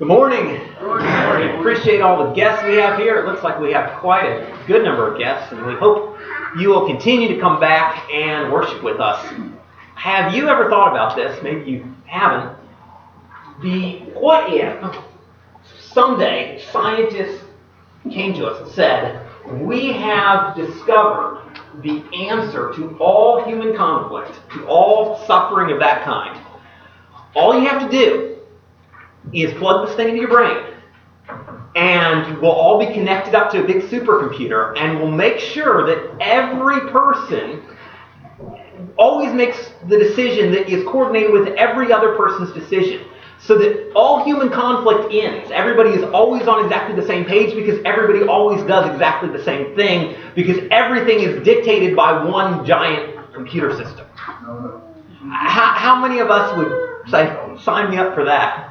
Good morning. We appreciate all the guests we have here. It looks like we have quite a good number of guests, and we hope you will continue to come back and worship with us. Have you ever thought about this? Maybe you haven't. What if someday scientists came to us and said, we have discovered the answer to all human conflict, to all suffering of that kind. All you have to do is plug this thing into your brain, and we'll all be connected up to a big supercomputer, and we'll make sure that every person always makes the decision that is coordinated with every other person's decision, so that all human conflict ends. Everybody is always on exactly the same page because everybody always does exactly the same thing because everything is dictated by one giant computer system. How many of us would say, sign me up for that?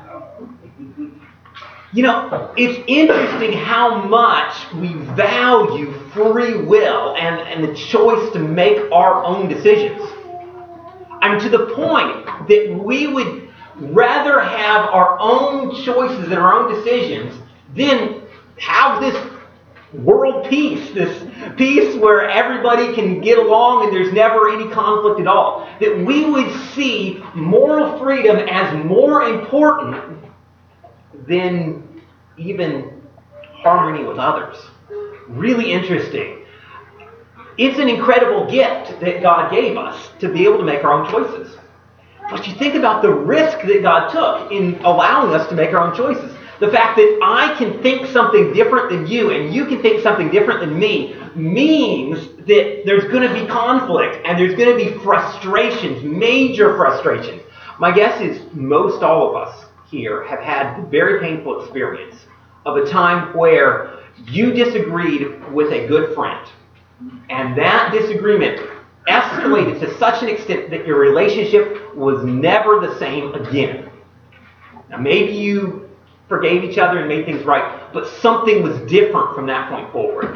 You know, it's interesting how much we value free will and the choice to make our own decisions. I mean, to the point that we would rather have our own choices and our own decisions than have this world peace, this peace where everybody can get along and there's never any conflict at all. That we would see moral freedom as more important than even harmony with others. Really interesting. It's an incredible gift that God gave us to be able to make our own choices. But you think about the risk that God took in allowing us to make our own choices. The fact that I can think something different than you and you can think something different than me means that there's going to be conflict and there's going to be frustrations, major frustrations. My guess is most all of us here have had the very painful experience of a time where you disagreed with a good friend. And that disagreement escalated to such an extent that your relationship was never the same again. Now maybe you forgave each other and made things right, but something was different from that point forward.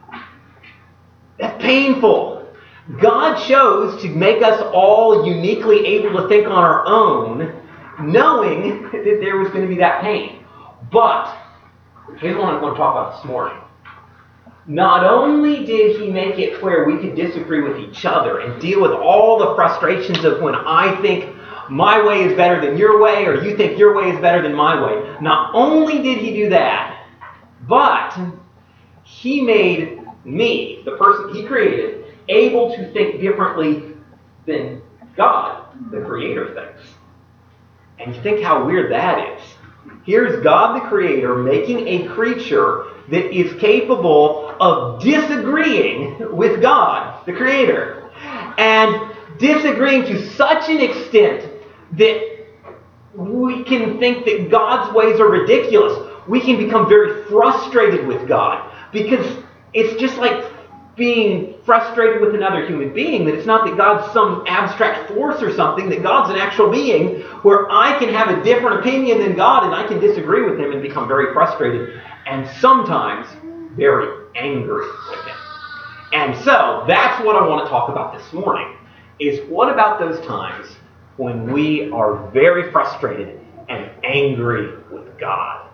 That's painful. God chose to make us all uniquely able to think on our own, knowing that there was going to be that pain. But here's what I want to talk about this morning. Not only did he make it where we could disagree with each other and deal with all the frustrations of when I think my way is better than your way or you think your way is better than my way. Not only did he do that, but he made me, the person he created, able to think differently than God, the Creator, thinks. And you think how weird that is. Here's God the Creator making a creature that is capable of disagreeing with God, the Creator. And disagreeing to such an extent that we can think that God's ways are ridiculous. We can become very frustrated with God because it's just like being frustrated with another human being, that it's not that God's some abstract force or something, that God's an actual being where I can have a different opinion than God and I can disagree with him and become very frustrated and sometimes very angry with him. And so that's what I want to talk about this morning, is what about those times when we are very frustrated and angry with God?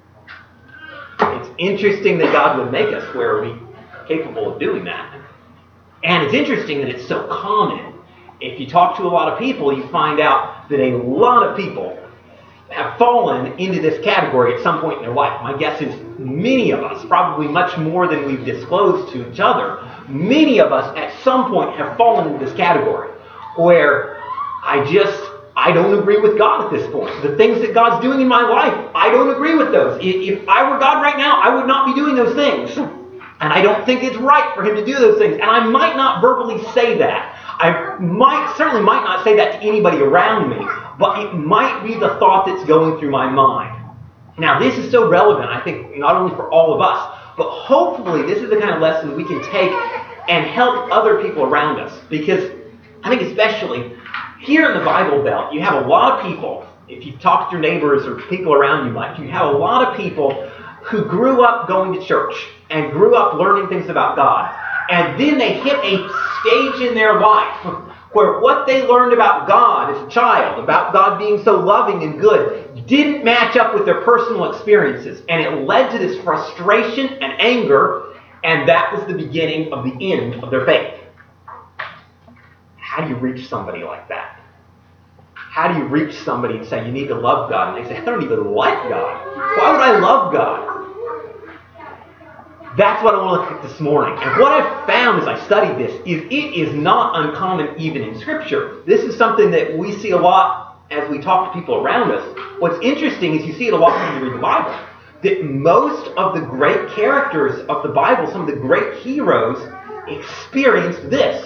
It's interesting that God would make us where we capable of doing that. And it's interesting that it's so common. If you talk to a lot of people, you find out that a lot of people have fallen into this category at some point in their life. My guess is many of us, probably much more than we've disclosed to each other, many of us at some point have fallen into this category where I don't agree with God at this point. The things that God's doing in my life, I don't agree with those. If I were God right now, I would not be doing those things. And I don't think it's right for him to do those things. And I might not verbally say that. I certainly might not say that to anybody around me, but it might be the thought that's going through my mind. Now, this is so relevant, I think, not only for all of us, but hopefully this is the kind of lesson we can take and help other people around us. Because I think especially here in the Bible Belt, you have a lot of people, if you talk to your neighbors or people around you, you have a lot of people who grew up going to church and grew up learning things about God. And then they hit a stage in their life where what they learned about God as a child, about God being so loving and good, didn't match up with their personal experiences. And it led to this frustration and anger, and that was the beginning of the end of their faith. How do you reach somebody like that? How do you reach somebody and say, you need to love God? And they say, I don't even like God. Why would I love God? That's what I want to look at this morning. And what I've found as I studied this is it is not uncommon even in Scripture. This is something that we see a lot as we talk to people around us. What's interesting is you see it a lot when you read the Bible. That most of the great characters of the Bible, some of the great heroes, experienced this.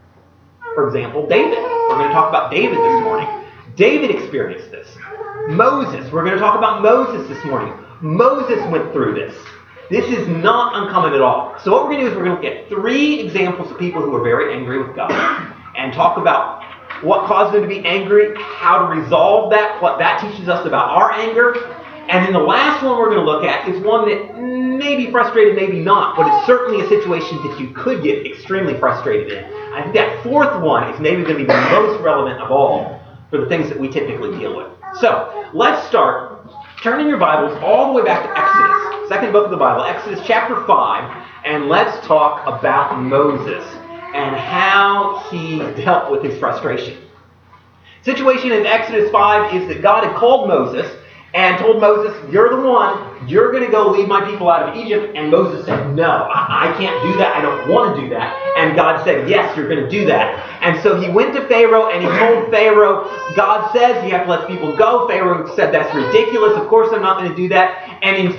For example, David. We're going to talk about David this morning. David experienced this. Moses. We're going to talk about Moses this morning. Moses went through this. This is not uncommon at all. So what we're going to do is we're going to look at 3 examples of people who are very angry with God and talk about what caused them to be angry, how to resolve that, what that teaches us about our anger. And then the last one we're going to look at is one that may be frustrated, maybe not, but it's certainly a situation that you could get extremely frustrated in. I think that 4th one is maybe going to be the most relevant of all for the things that we typically deal with. So let's start. Turn in your Bibles all the way back to Exodus, 2nd book of the Bible, Exodus chapter 5, and let's talk about Moses and how he dealt with his frustration. Situation in Exodus 5 is that God had called Moses and told Moses, you're the one, you're going to go lead my people out of Egypt. And Moses said, no, I can't do that. I don't want to do that. And God said, yes, you're going to do that. And so he went to Pharaoh and he told Pharaoh, God says you have to let people go. Pharaoh said, that's ridiculous. Of course I'm not going to do that. And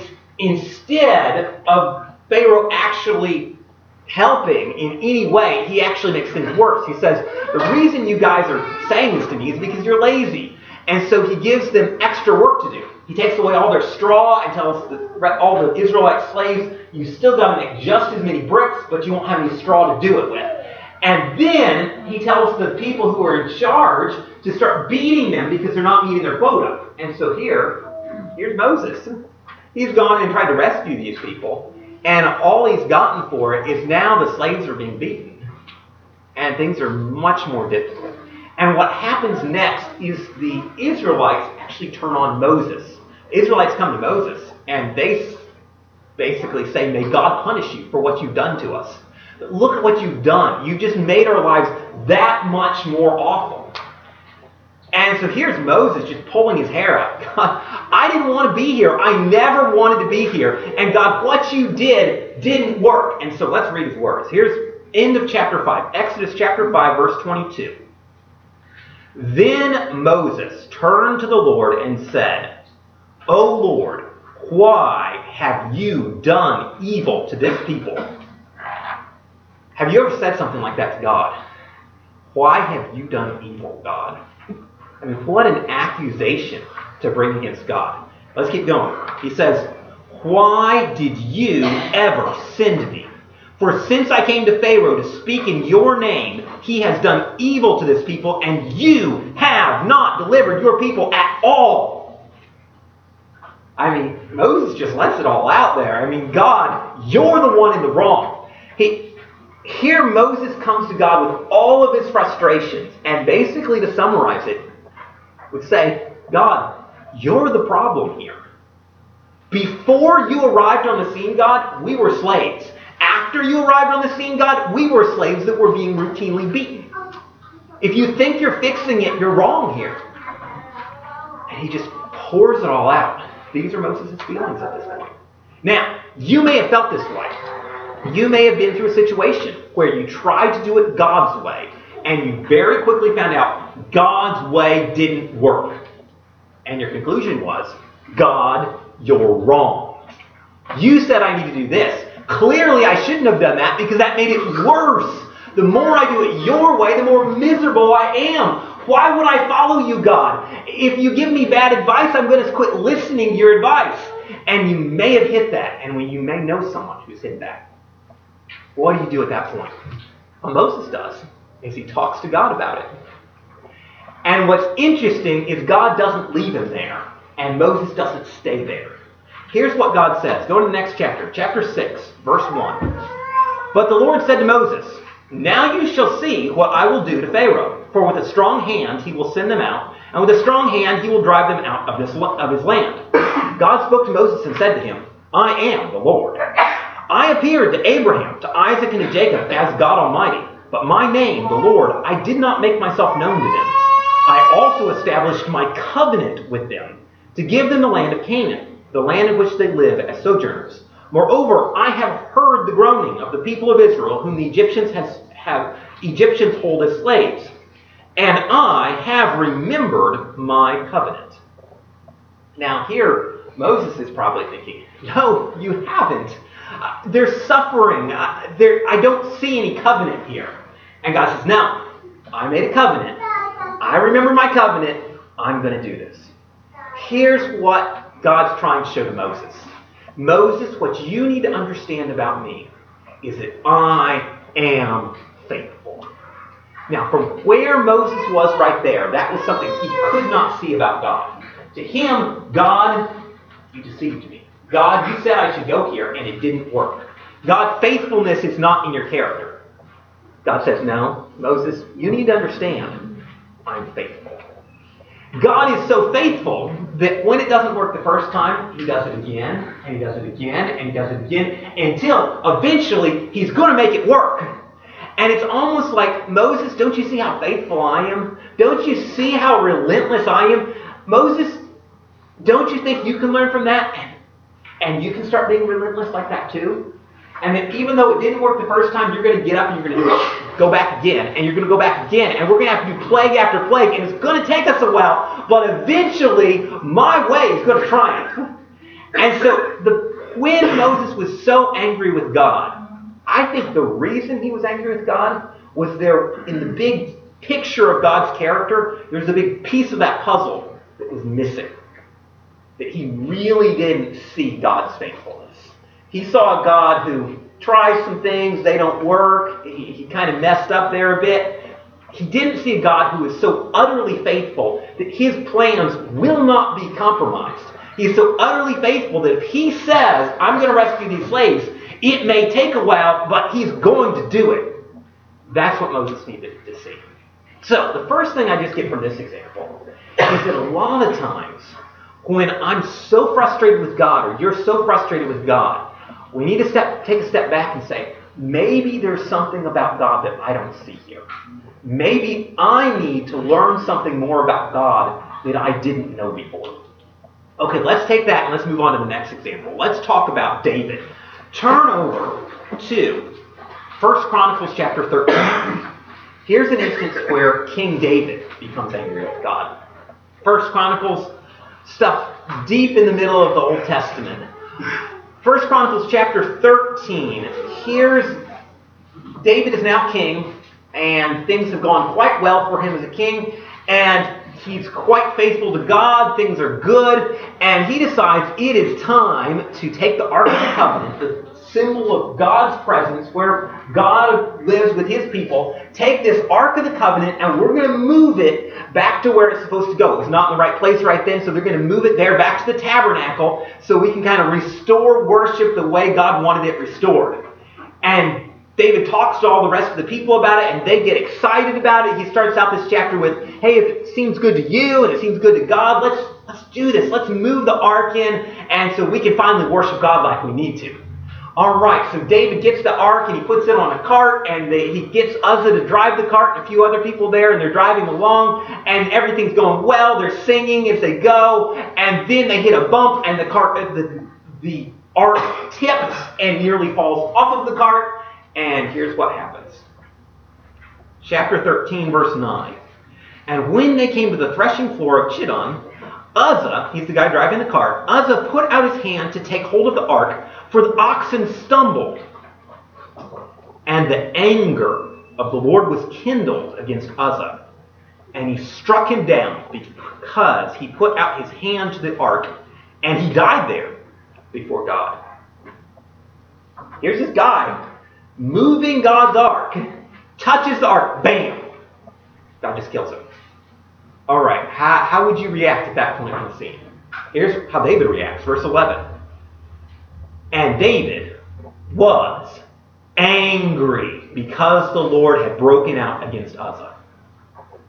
instead of Pharaoh actually helping in any way, he actually makes things worse. He says, the reason you guys are saying this to me is because you're lazy. And so he gives them extra work to do. He takes away all their straw and tells all the Israelite slaves, you still got to make just as many bricks, but you won't have any straw to do it with. And then he tells the people who are in charge to start beating them because they're not meeting their quota. And so here's Moses. He's gone and tried to rescue these people. And all he's gotten for it is now the slaves are being beaten. And things are much more difficult. And what happens next is the Israelites actually turn on Moses. Israelites come to Moses and they basically say, may God punish you for what you've done to us. Look at what you've done. You've just made our lives that much more awful. And so here's Moses just pulling his hair out. God, I didn't want to be here. I never wanted to be here. And God, what you did didn't work. And so let's read his words. Here's end of chapter 5. Exodus chapter 5, verse 22. Then Moses turned to the Lord and said, O Lord, why have you done evil to this people? Have you ever said something like that to God? Why have you done evil, God? I mean, what an accusation to bring against God. Let's keep going. He says, why did you ever send me? For since I came to Pharaoh to speak in your name, he has done evil to this people, and you have not delivered your people at all. I mean, Moses just lets it all out there. I mean, God, you're the one in the wrong. Here Moses comes to God with all of his frustrations, and basically to summarize it, would say, God, you're the problem here. Before you arrived on the scene, God, we were slaves. After you arrived on the scene, God, we were slaves that were being routinely beaten. If you think you're fixing it, you're wrong here. And he just pours it all out. These are Moses' feelings at this point. Now, you may have felt this way. You may have been through a situation where you tried to do it God's way, and you very quickly found out God's way didn't work. And your conclusion was, God, you're wrong. You said I need to do this. Clearly, I shouldn't have done that because that made it worse. The more I do it your way, the more miserable I am. Why would I follow you, God? If you give me bad advice, I'm going to quit listening to your advice. And you may have hit that, and you may know someone who's hit that. What do you do at that point? What Moses does is he talks to God about it. And what's interesting is God doesn't leave him there, and Moses doesn't stay there. Here's what God says. Go to the next chapter, chapter 6, verse 1. But the Lord said to Moses, now you shall see what I will do to Pharaoh. For with a strong hand he will send them out, and with a strong hand he will drive them out of his land. God spoke to Moses and said to him, I am the Lord. I appeared to Abraham, to Isaac, and to Jacob as God Almighty, but my name, the Lord, I did not make myself known to them. I also established my covenant with them, to give them the land of Canaan, the land in which they live as sojourners. Moreover, I have heard the groaning of the people of Israel, whom the Egyptians hold as slaves, and I have remembered my covenant. Now here, Moses is probably thinking, no, you haven't. There's suffering. I don't see any covenant here. And God says, no, I made a covenant. I remember my covenant. I'm going to do this. Here's what God's trying to show to Moses. Moses, what you need to understand about me is that I am faithful. Now, from where Moses was right there, that was something he could not see about God. To him, God, you deceived me. God, you said I should go here, and it didn't work. God, faithfulness is not in your character. God says, no, Moses, you need to understand, I'm faithful. God is so faithful that when it doesn't work the first time, he does it again, and he does it again, and he does it again, until eventually he's going to make it work. And it's almost like, Moses, don't you see how faithful I am? Don't you see how relentless I am? Moses, don't you think you can learn from that? And you can start being relentless like that too? And that even though it didn't work the first time, you're going to get up and you're going to go back again. And you're going to go back again. And we're going to have to do plague after plague. And it's going to take us a while. But eventually, my way is going to triumph. And so when Moses was so angry with God, I think the reason he was angry with God was there in the big picture of God's character, there's a big piece of that puzzle that was missing. That he really didn't see God's faithfulness. He saw a God who tries some things, they don't work. He kind of messed up there a bit. He didn't see a God who is so utterly faithful that his plans will not be compromised. He is so utterly faithful that if he says, I'm going to rescue these slaves, it may take a while, but he's going to do it. That's what Moses needed to see. So, the first thing I just get from this example is that a lot of times, when I'm so frustrated with God, or you're so frustrated with God, we need to take a step back and say, maybe there's something about God that I don't see here. Maybe I need to learn something more about God that I didn't know before. Okay, let's take that and let's move on to the next example. Let's talk about David. Turn over to 1 Chronicles chapter 13. Here's an instance where King David becomes angry with God. 1 Chronicles, stuff deep in the middle of the Old Testament. 1 Chronicles chapter 13. Here's David is now king, and things have gone quite well for him as a king, and he's quite faithful to God. Things are good, and he decides it is time to take the Ark of the Covenant, the symbol of God's presence, where God lives with his people, take this Ark of the Covenant, and we're going to move it back to where it's supposed to go. It was not in the right place right then, so they're going to move it there back to the tabernacle so we can kind of restore worship the way God wanted it restored. And David talks to all the rest of the people about it, and they get excited about it. He starts out this chapter with, hey, if it seems good to you and it seems good to God, let's do this. Let's move the Ark in, and so we can finally worship God like we need to. All right, so David gets the Ark and he puts it on a cart, and he gets Uzzah to drive the cart and a few other people there, and they're driving along, and everything's going well. They're singing as they go, and then they hit a bump, and the Ark tips and nearly falls off of the cart, and here's what happens. Chapter 13, verse 9. And when they came to the threshing floor of Chidon, Uzzah, he's the guy driving the cart, Uzzah put out his hand to take hold of the ark, for the oxen stumbled. And the anger of the Lord was kindled against Uzzah, and he struck him down because he put out his hand to the ark, and he died there before God. Here's this guy moving God's ark, touches the ark, bam! God just kills him. All right, how would you react at that point in the scene? Here's how David reacts, verse 11. And David was angry because the Lord had broken out against Uzzah.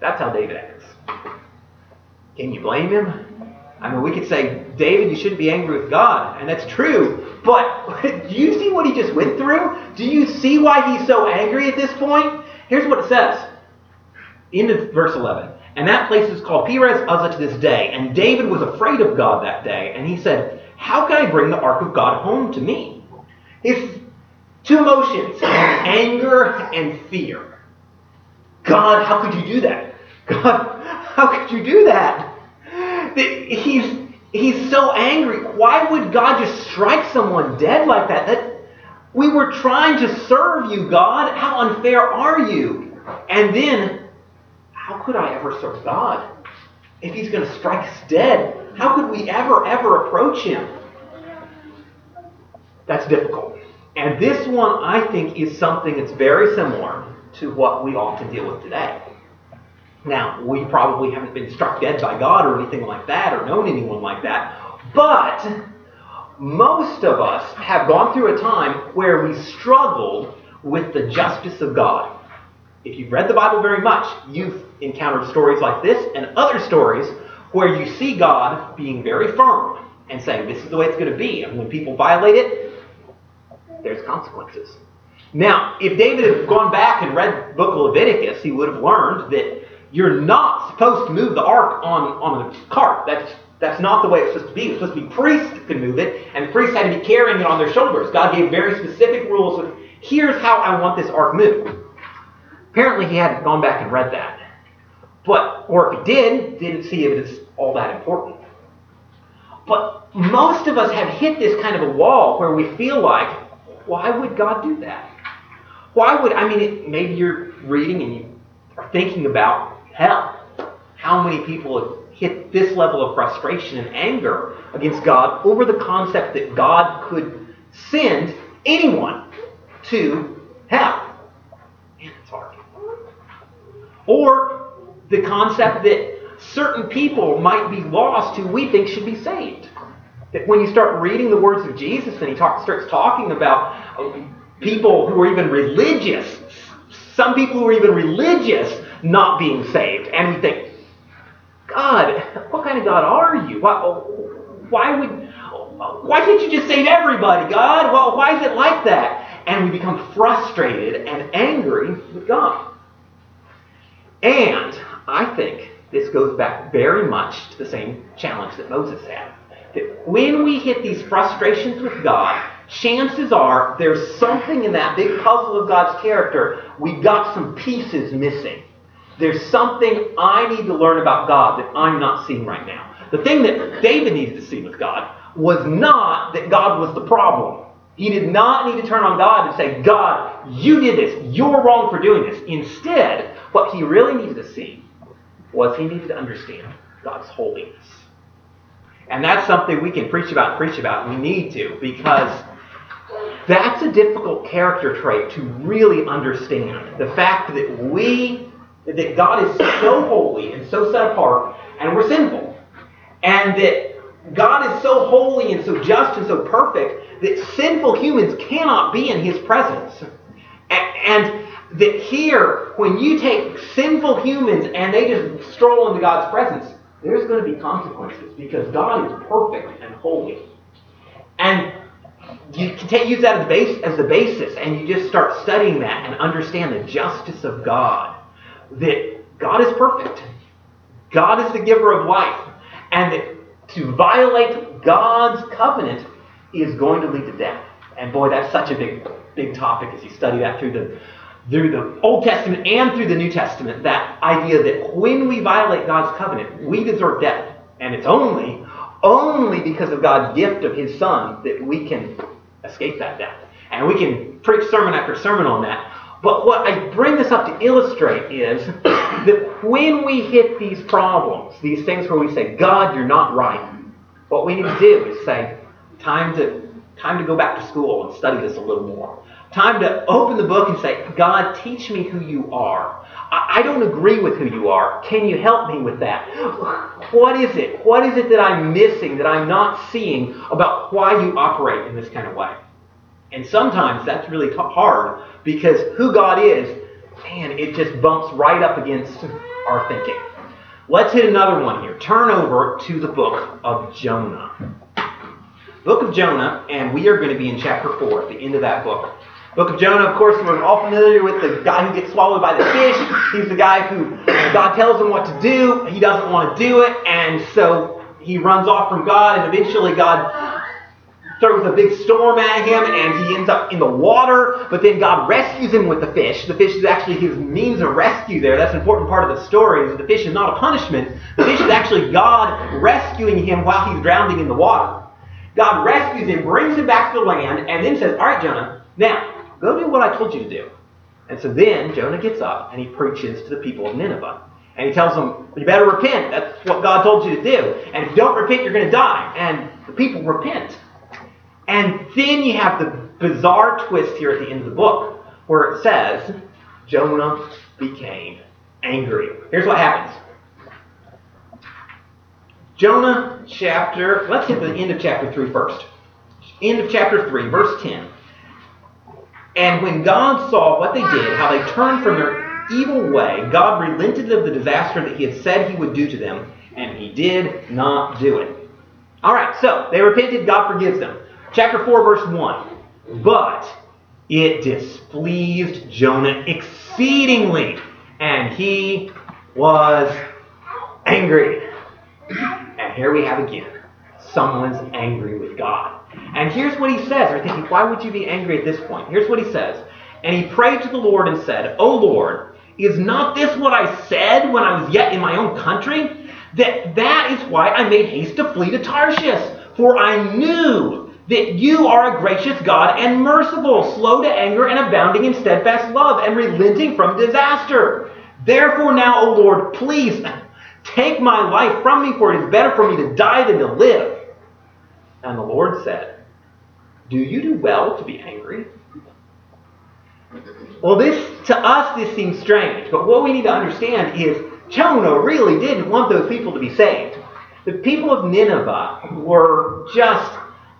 That's how David acts. Can you blame him? I mean, we could say, David, you shouldn't be angry with God, and that's true. But do you see what he just went through? Do you see why he's so angry at this point? Here's what it says. Into verse 11. And that place is called Perez Uzzah to this day. And David was afraid of God that day. And he said, how can I bring the ark of God home to me? His two emotions, anger and fear. God, how could you do that? God, how could you do that? He's so angry. Why would God just strike someone dead like that? We were trying to serve you, God. How unfair are you? And then, how could I ever serve God if he's going to strike us dead? How could we ever approach him? That's difficult. And this one, I think, is something that's very similar to what we often deal with today. Now, we probably haven't been struck dead by God or anything like that, or known anyone like that, but most of us have gone through a time where we struggled with the justice of God. If you've read the Bible very much, you've encountered stories like this and other stories where you see God being very firm and saying, this is the way it's going to be, and when people violate it, there's consequences. Now, if David had gone back and read the book of Leviticus, he would have learned that you're not supposed to move the ark on a cart. That's not the way it's supposed to be. It's supposed to be priests that could move it, and the priests had to be carrying it on their shoulders. God gave very specific rules of, here's how I want this ark moved. Apparently he hadn't gone back and read that. Or if he didn't see it as all that important. But most of us have hit this kind of a wall where we feel like, why would God do that? Maybe you're reading and you are thinking about hell. How many people have hit this level of frustration and anger against God over the concept that God could send anyone to hell? Man, it's hard. Or the concept that certain people might be lost who we think should be saved. That when you start reading the words of Jesus and he starts talking about people who are even religious, some people who are even religious not being saved, and we think, God, what kind of God are you? Why can't you just save everybody, God? Well, why is it like that? And we become frustrated and angry with God. And I think this goes back very much to the same challenge that Moses had. That when we hit these frustrations with God, chances are there's something in that big puzzle of God's character, we got some pieces missing. There's something I need to learn about God that I'm not seeing right now. The thing that David needed to see with God was not that God was the problem. He did not need to turn on God and say, God, you did this. You're wrong for doing this. Instead, what he really needed to see was he needed to understand God's holiness. And that's something we can preach about, and we need to, because that's a difficult character trait to really understand. The fact that God is so holy and so set apart, and we're sinful. And that God is so holy and so just and so perfect that sinful humans cannot be in his presence. And that here, when you take sinful humans and they just stroll into God's presence, there's going to be consequences because God is perfect and holy. And you can use that as the basis, and you just start studying that and understand the justice of God. That God is perfect. God is the giver of life. And that to violate God's covenant is going to lead to death. And boy, that's such a big topic as you study that through the Old Testament and through the New Testament. That idea that when we violate God's covenant, we deserve death. And it's only because of God's gift of his Son that we can escape that death. And we can preach sermon after sermon on that. But what I bring this up to illustrate is that when we hit these problems, these things where we say, God, you're not right, what we need to do is say, time to go back to school and study this a little more. Time to open the book and say, God, teach me who you are. I don't agree with who you are. Can you help me with that? What is it? What is it that I'm missing, that I'm not seeing about why you operate in this kind of way? And sometimes that's really hard because who God is, man, it just bumps right up against our thinking. Let's hit another one here. Turn over to the book of Jonah. Book of Jonah, and we are going to be in chapter 4 at the end of that book. Book of Jonah, of course, we're all familiar with the guy who gets swallowed by the fish. He's the guy who God tells him what to do. He doesn't want to do it, and so he runs off from God, and eventually God throws a big storm at him, and he ends up in the water, but then God rescues him with the fish. The fish is actually his means of rescue there. That's an important part of the story, is the fish is not a punishment. The fish is actually God rescuing him while he's drowning in the water. God rescues him, brings him back to the land, and then says, all right, Jonah, now, go do what I told you to do. And so then Jonah gets up and he preaches to the people of Nineveh. And he tells them, you better repent. That's what God told you to do. And if you don't repent, you're going to die. And the people repent. And then you have the bizarre twist here at the end of the book where it says, Jonah became angry. Here's what happens. Jonah chapter, let's hit the end of chapter 3 first. End of chapter 3, verse 10. And when God saw what they did, how they turned from their evil way, God relented of the disaster that he had said he would do to them, and he did not do it. All right, so they repented, God forgives them. Chapter 4, verse 1. But it displeased Jonah exceedingly, and he was angry. And here we have again, someone's angry with God. And here's what he says. You're thinking, why would you be angry at this point? Here's what he says. And he prayed to the Lord and said, O Lord, is not this what I said when I was yet in my own country? That is why I made haste to flee to Tarshish. For I knew that you are a gracious God and merciful, slow to anger and abounding in steadfast love and relenting from disaster. Therefore now, O Lord, please take my life from me, for it is better for me to die than to live. And the Lord said, do you do well to be angry? Well, to us, this seems strange. But what we need to understand is Jonah really didn't want those people to be saved. The people of Nineveh were just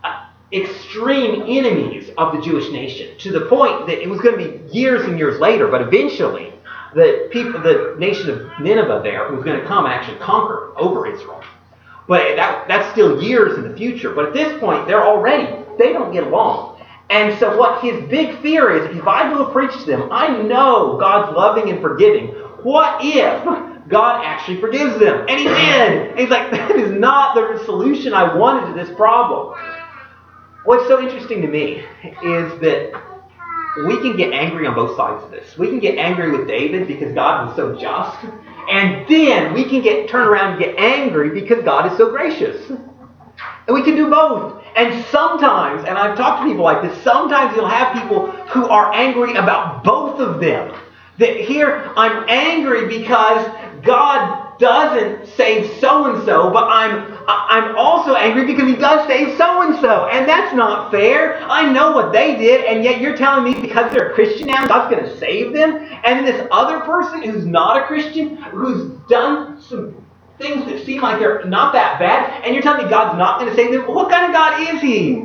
extreme enemies of the Jewish nation, to the point that it was going to be years and years later, but eventually the nation of Nineveh there was going to come and actually conquer over Israel. But that's still years in the future. But at this point, they don't get along. And so what his big fear is, if I go preach to them, I know God's loving and forgiving. What if God actually forgives them? And he did. And he's like, that is not the solution I wanted to this problem. What's so interesting to me is that we can get angry on both sides of this. We can get angry with David because God was so just. And then we can turn around and get angry because God is so gracious. And we can do both. And sometimes, and I've talked to people like this, sometimes you'll have people who are angry about both of them. That here, I'm angry because God doesn't save so-and-so, but I'm also angry because he does save so-and-so. And that's not fair. I know what they did, and yet you're telling me because they're a Christian now, God's going to save them? And then this other person who's not a Christian, who's done some things that seem like they're not that bad, and you're telling me God's not going to save them? What kind of God is he?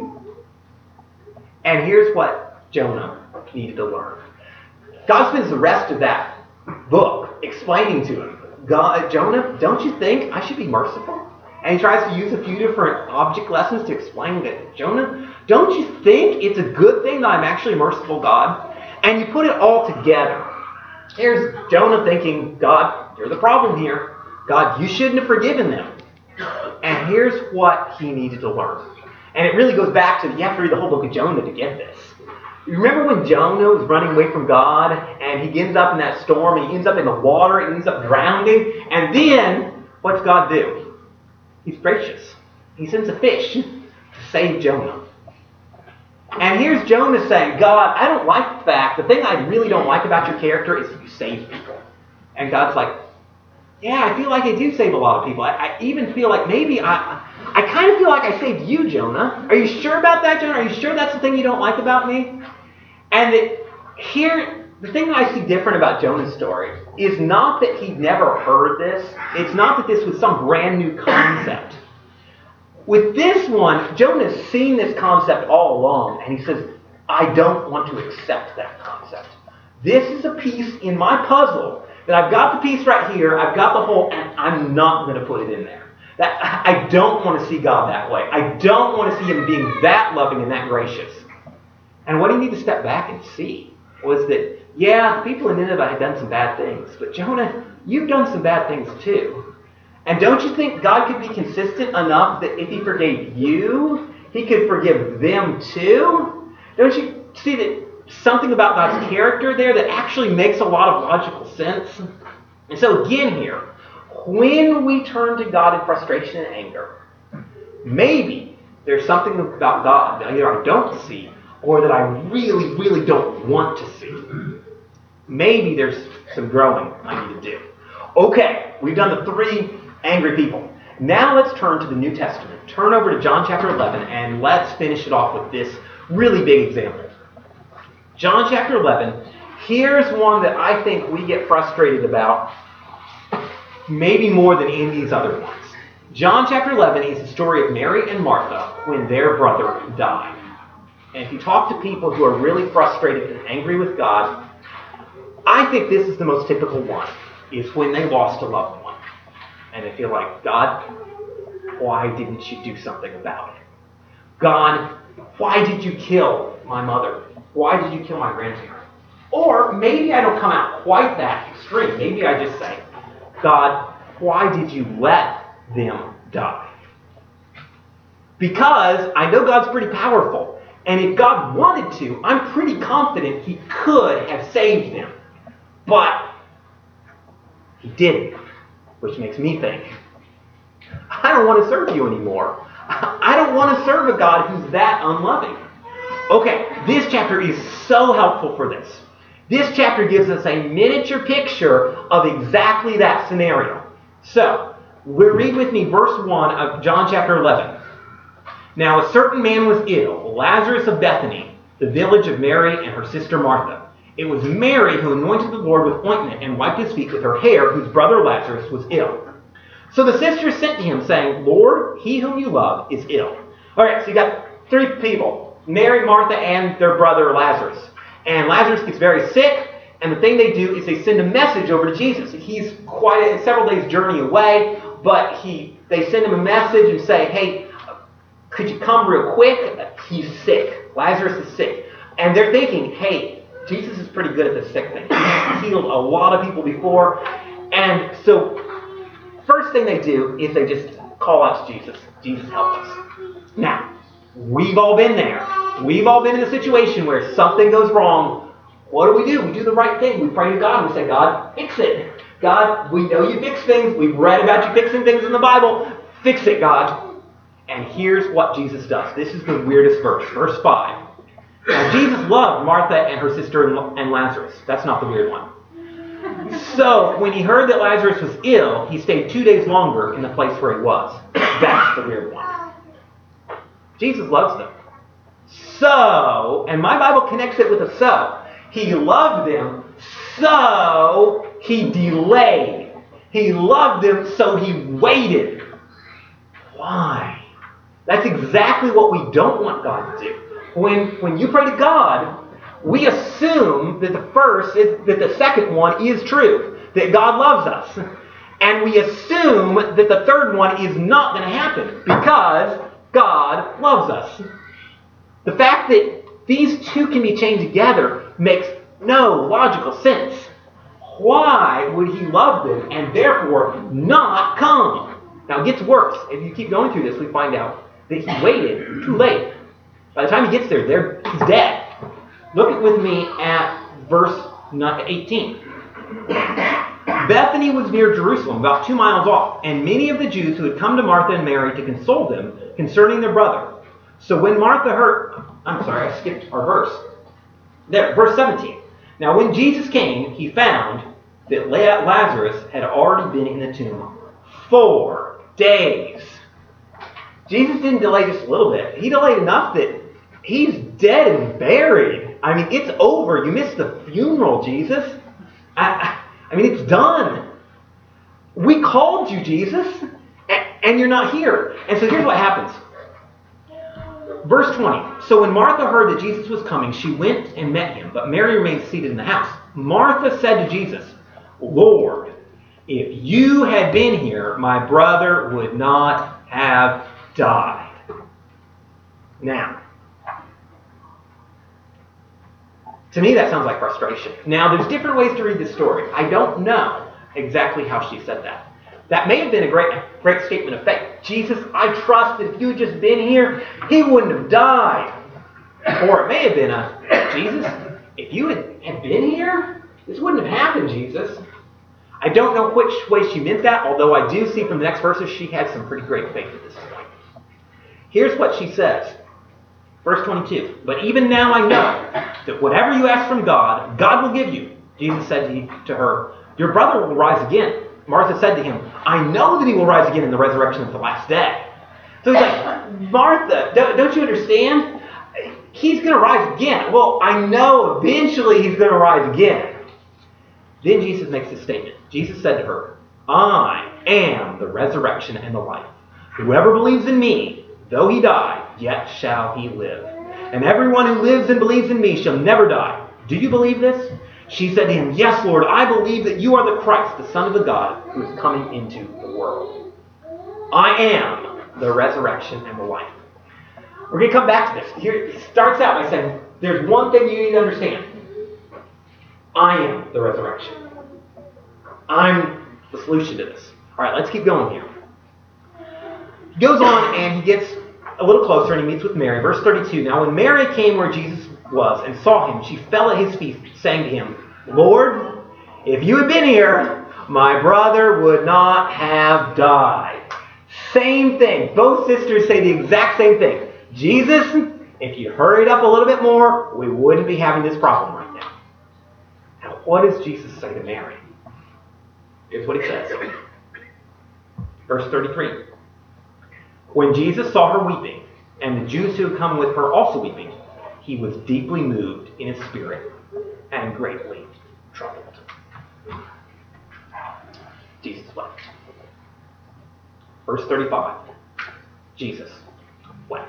And here's what Jonah needed to learn. God spends the rest of that book explaining to him, Jonah, don't you think I should be merciful? And he tries to use a few different object lessons to explain that, Jonah, don't you think it's a good thing that I'm actually a merciful God? And you put it all together. Here's Jonah thinking, God, you're the problem here. God, you shouldn't have forgiven them. And here's what he needed to learn. And it really goes back to, you have to read the whole book of Jonah to get this. You remember when Jonah was running away from God and he ends up in that storm and he ends up in the water and he ends up drowning? And then, what's God do? He's gracious. He sends a fish to save Jonah. And here's Jonah saying, God, I don't like the fact, the thing I really don't like about your character is you save people. And God's like, yeah, I feel like I do save a lot of people. I even feel like maybe I kind of feel like I saved you, Jonah. Are you sure about that, Jonah? Are you sure that's the thing you don't like about me? And here, the thing that I see different about Jonah's story is not that he'd never heard this. It's not that this was some brand new concept. With this one, Jonah's seen this concept all along, and he says, I don't want to accept that concept. This is a piece in my puzzle That I've got the piece right here, I've got the hole, and I'm not going to put it in there. That I don't want to see God that way. I don't want to see Him being that loving and that gracious. And what do you need to step back and see was that, yeah, the people in Nineveh had done some bad things, but Jonah, you've done some bad things too. And don't you think God could be consistent enough that if He forgave you, He could forgive them too? Don't you see that something about God's character there that actually makes a lot of logical sense? And so again here, when we turn to God in frustration and anger, maybe there's something about God that either I don't see or that I really, really don't want to see. Maybe there's some growing I need to do. Okay, we've done the 3 angry people. Now let's turn to the New Testament. Turn over to John chapter 11 and let's finish it off with this really big example. John chapter 11, here's one that I think we get frustrated about maybe more than any of these other ones. John chapter 11 is the story of Mary and Martha when their brother died. And if you talk to people who are really frustrated and angry with God, I think this is the most typical one, is when they lost a loved one. And they feel like, God, why didn't you do something about it? God, why did you kill my mother? Why did you kill my grandparent? Or maybe I don't come out quite that extreme. Maybe I just say, God, why did you let them die? Because I know God's pretty powerful. And if God wanted to, I'm pretty confident He could have saved them. But He didn't. Which makes me think, I don't want to serve you anymore. I don't want to serve a God who's that unloving. Okay, this chapter is so helpful for this. This chapter gives us a miniature picture of exactly that scenario. So, read with me verse 1 of John chapter 11. Now a certain man was ill, Lazarus of Bethany, the village of Mary and her sister Martha. It was Mary who anointed the Lord with ointment and wiped His feet with her hair, whose brother Lazarus was ill. So the sisters sent to Him, saying, Lord, he whom you love is ill. All right, so you got 3 people, Mary, Martha, and their brother Lazarus. And Lazarus gets very sick, and the thing they do is they send a message over to Jesus. He's quite several days' journey away, but they send him a message and say, hey, could you come real quick? He's sick. Lazarus is sick. And they're thinking, hey, Jesus is pretty good at this sick thing. He's healed a lot of people before. And so, first thing they do is they just call out to Jesus. Jesus, help us. Now, we've all been there. We've all been in a situation where something goes wrong. What do? We do the right thing. We pray to God and we say, God, fix it. God, we know you fix things. We've read about you fixing things in the Bible. Fix it, God. And here's what Jesus does. This is the weirdest verse. Verse 5. Now, Jesus loved Martha and her sister and Lazarus. That's not the weird one. So, when He heard that Lazarus was ill, He stayed 2 days longer in the place where he was. That's the weird one. Jesus loves them. So, and my Bible connects it with a so. He loved them, so He delayed. He loved them, so He waited. Why? That's exactly what we don't want God to do. When you pray to God, we assume that the second one is true, that God loves us. And we assume that the third one is not going to happen because God loves us. The fact that these two can be chained together makes no logical sense. Why would He love them and therefore not come? Now it gets worse. If you keep going through this, we find out that He waited too late. By the time He gets there, He's dead. Look with me at verse 18. Bethany was near Jerusalem, about 2 miles off, and many of the Jews who had come to Martha and Mary to console them concerning their brother. So when Martha heard... I skipped our verse. There, verse 17. Now when Jesus came, He found that Lazarus had already been in the tomb 4 days. Jesus didn't delay just a little bit. He delayed enough that He's dead and buried. I mean, it's over. You missed the funeral, Jesus. I mean, it's done. We called you, Jesus, and you're not here. And so here's what happens. Verse 20. So when Martha heard that Jesus was coming, she went and met Him, but Mary remained seated in the house. Martha said to Jesus, Lord, if you had been here, my brother would not have died. Now, to me that sounds like frustration. Now, there's different ways to read this story. I don't know exactly how she said that. That may have been a great statement of faith. Jesus, I trust that if you had just been here, he wouldn't have died. Or it may have been Jesus, if you had been here, this wouldn't have happened, Jesus. I don't know which way she meant that, although I do see from the next verses she had some pretty great faith at this point. Here's what she says. Verse 22. But even now I know that whatever you ask from God, God will give you. Jesus said to her, your brother will rise again. Martha said to him, I know that he will rise again in the resurrection of the last day. So he's like, Martha, don't you understand? He's going to rise again. Well, I know eventually he's going to rise again. Then Jesus makes this statement. Jesus said to her, I am the resurrection and the life. Whoever believes in me, though he die, yet shall he live. And everyone who lives and believes in me shall never die. Do you believe this? She said to him, yes, Lord, I believe that you are the Christ, the Son of the God, who is coming into the world. I am the resurrection and the life. We're going to come back to this. Here it starts out by saying, there's one thing you need to understand. I am the resurrection. I'm the solution to this. All right, let's keep going here. He goes on and he gets a little closer and he meets with Mary. Verse 32. Now when Mary came where Jesus was and saw him, she fell at his feet, saying to him, Lord, if you had been here, my brother would not have died. Same thing. Both sisters say the exact same thing. Jesus, if you hurried up a little bit more, we wouldn't be having this problem right now. Now, what does Jesus say to Mary? Here's what he says. Verse 33. When Jesus saw her weeping, and the Jews who had come with her also weeping, he was deeply moved in his spirit and greatly troubled. Jesus wept. Verse 35. Jesus wept.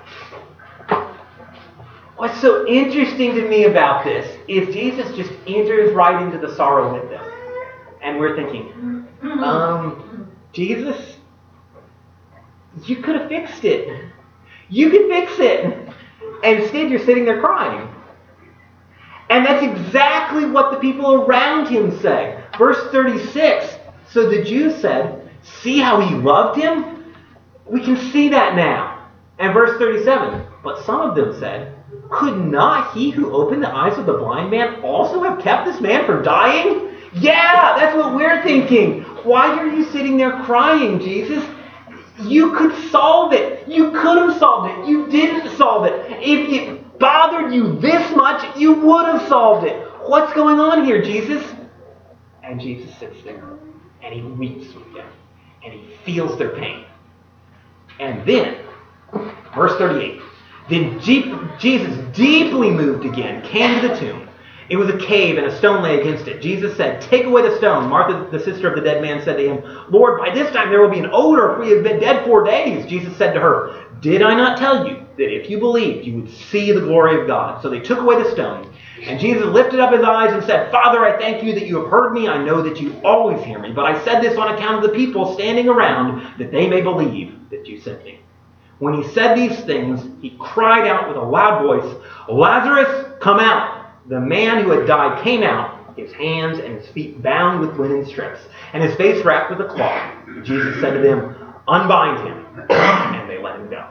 What's so interesting to me about this is Jesus just enters right into the sorrow with them. And we're thinking, Jesus, you could have fixed it. You could fix it. And instead you're sitting there crying. And that's exactly what the people around him say. Verse 36, so the Jews said, see how he loved him? We can see that now. And verse 37, but some of them said, could not he who opened the eyes of the blind man also have kept this man from dying? Yeah, that's what we're thinking. Why are you sitting there crying, Jesus? You could solve it. You could have solved it. You didn't solve it. If it bothered you this much, you would have solved it. What's going on here, Jesus? And Jesus sits there, and he weeps with them, and he feels their pain. And then, verse 38, then Jesus, deeply moved again, came to the tomb. It was a cave, and a stone lay against it. Jesus said, take away the stone. Martha, the sister of the dead man, said to him, Lord, by this time there will be an odor, for he has been dead 4 days. Jesus said to her, did I not tell you that if you believed, you would see the glory of God? So they took away the stone. And Jesus lifted up his eyes and said, Father, I thank you that you have heard me. I know that you always hear me. But I said this on account of the people standing around, that they may believe that you sent me. When he said these things, he cried out with a loud voice, Lazarus, come out. The man who had died came out, his hands and his feet bound with linen strips, and his face wrapped with a cloth. Jesus said to them, unbind him. And they let him go.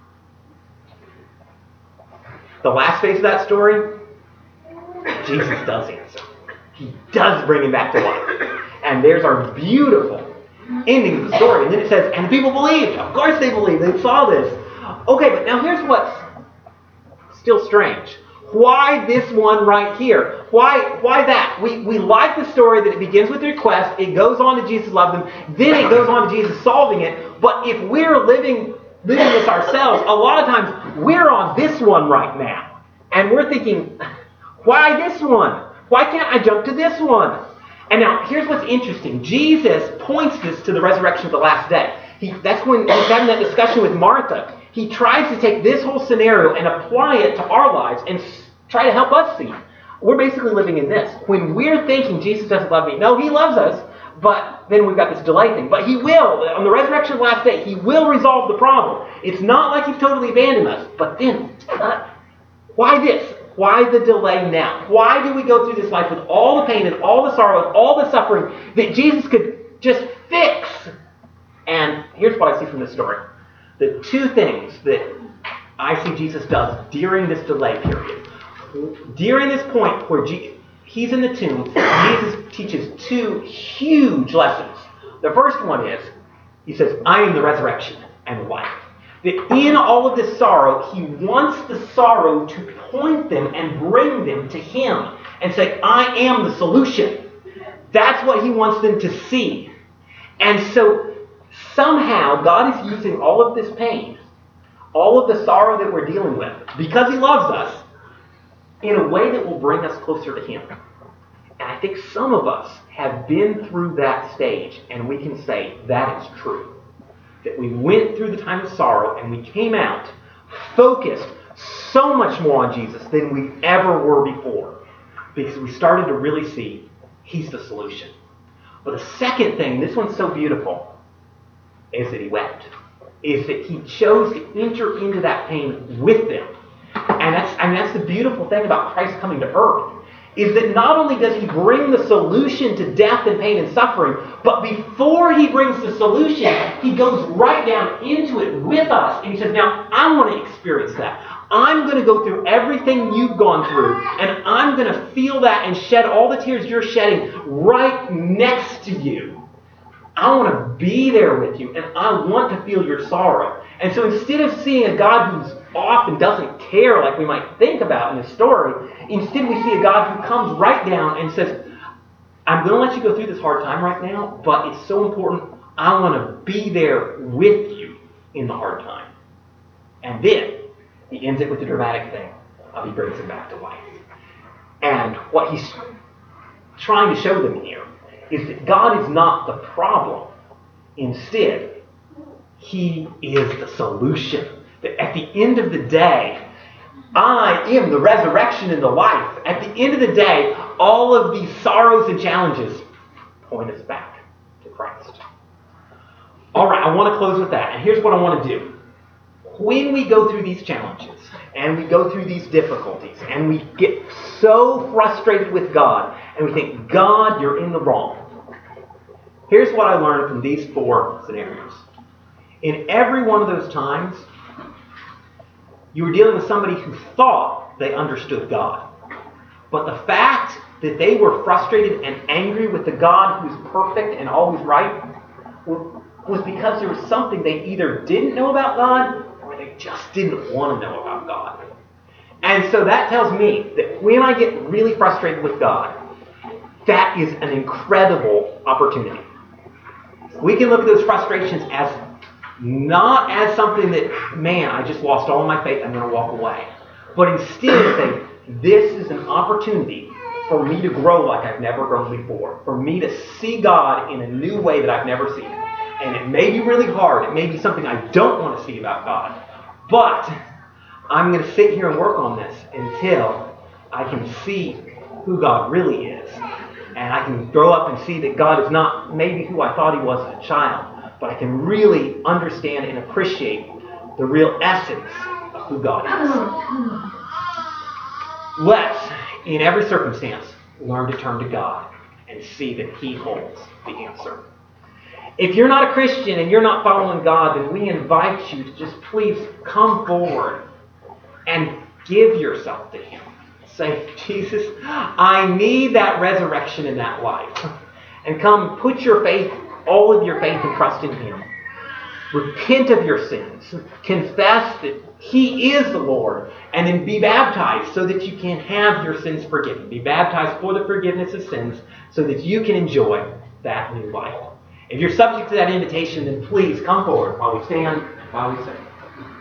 The last phase of that story, Jesus does answer. He does bring him back to life. And there's our beautiful ending of the story. And then it says, and the people believed. Of course they believed. They saw this. Okay, but now here's what's still strange. Why this one right here? Why that? We like the story that it begins with a request, it goes on to Jesus loved them, then it goes on to Jesus solving it. But if we're living this ourselves, a lot of times we're on this one right now. And we're thinking, why this one? Why can't I jump to this one? And now, here's what's interesting. Jesus points this to the resurrection of the last day. That's when he's having that discussion with Martha. He tries to take this whole scenario and apply it to our lives and try to help us see. we're basically living in this. When we're thinking Jesus doesn't love me, no, he loves us, but then we've got this delay thing. But he will, on the resurrection of the last day, he will resolve the problem. It's not like he's totally abandoned us. But then, why this? Why the delay now? Why do we go through this life with all the pain and all the sorrow and all the suffering that Jesus could just fix? And here's what I see from this story. The two things that I see Jesus does during this delay period. During this point where he's in the tomb, Jesus teaches two huge lessons. The first one is, he says, I am the resurrection and the life. That in all of this sorrow, he wants the sorrow to point them and bring them to him and say, I am the solution. That's what he wants them to see. And so somehow God is using all of this pain, all of the sorrow that we're dealing with, because he loves us, in a way that will bring us closer to him. And I think some of us have been through that stage, and we can say that is true. That we went through the time of sorrow, and we came out focused so much more on Jesus than we ever were before. Because we started to really see he's the solution. But the second thing, this one's so beautiful, is that he wept. Is that he chose to enter into that pain with them. And that's the beautiful thing about Christ coming to earth, is that not only does he bring the solution to death and pain and suffering, but before he brings the solution, he goes right down into it with us. And he says, now, I want to experience that. I'm going to go through everything you've gone through, and I'm going to feel that and shed all the tears you're shedding right next to you. I want to be there with you, and I want to feel your sorrow. And so instead of seeing a God who's off and doesn't care like we might think about in the story, instead we see a God who comes right down and says, I'm going to let you go through this hard time right now, but it's so important, I want to be there with you in the hard time. And then he ends it with the dramatic thing of he brings him back to life. And what he's trying to show them here is that God is not the problem. Instead, he is the solution. That at the end of the day, I am the resurrection and the life. At the end of the day, all of these sorrows and challenges point us back to Christ. All right, I want to close with that. And here's what I want to do. When we go through these challenges, and we go through these difficulties, and we get so frustrated with God, and we think, God, you're in the wrong. Here's what I learned from these 4 scenarios. In every one of those times, you were dealing with somebody who thought they understood God. But the fact that they were frustrated and angry with the God who's perfect and always right was because there was something they either didn't know about God or they just didn't want to know about God. And so that tells me that when I get really frustrated with God, that is an incredible opportunity. We can look at those frustrations as not as something that, man, I just lost all my faith, I'm going to walk away. But instead say, this is an opportunity for me to grow like I've never grown before. For me to see God in a new way that I've never seen. And it may be really hard. It may be something I don't want to see about God. But I'm going to sit here and work on this until I can see who God really is. And I can grow up and see that God is not maybe who I thought he was as a child. But I can really understand and appreciate the real essence of who God is. Let's, in every circumstance, learn to turn to God and see that he holds the answer. If you're not a Christian and you're not following God, then we invite you to just please come forward and give yourself to him. Say, Jesus, I need that resurrection in that life. And come put your faith, all of your faith and trust in him. Repent of your sins. Confess that he is the Lord. And then be baptized so that you can have your sins forgiven. Be baptized for the forgiveness of sins so that you can enjoy that new life. If you're subject to that invitation, then please come forward while we stand, while we sing.